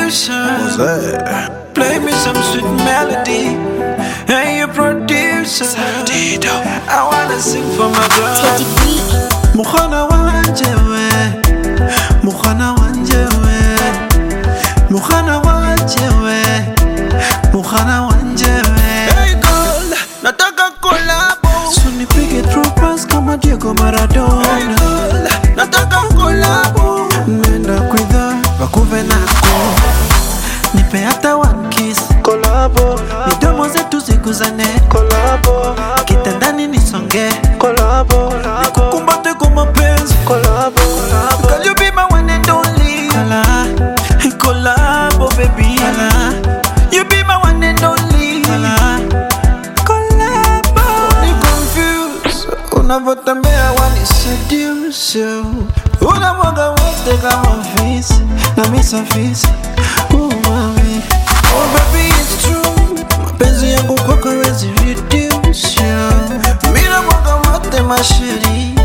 producer. What's that? Play me some sweet melody. Hey, you producer. I wanna sing for my girl. Mukhana wanje we, mukhana wanje we, mukhana wanje we, mukhana wanje we. Hey girl, nataka collabo. So nipige through pass kama Diego Maradona. Hey girl, nataka collabo. Nenda kwidha wakuve nako. Nipe hata one kiss. Collabo. Midomo zetu ziguzane. Collabo. Kitandani nisonge. Collabo. Nikukumbate kwa mapenzi. Collabo. Girl, you be my one and only. Collabo, baby. You be my one and only. Collabo. Ni confused. Unavotembea wani seduce. Unamwaga wote kama fisi. Na misa fisi. Mami. Oh baby, it's true. Mapenzi yangu kwako hawezi reduce. Mira mwaga wote masheri.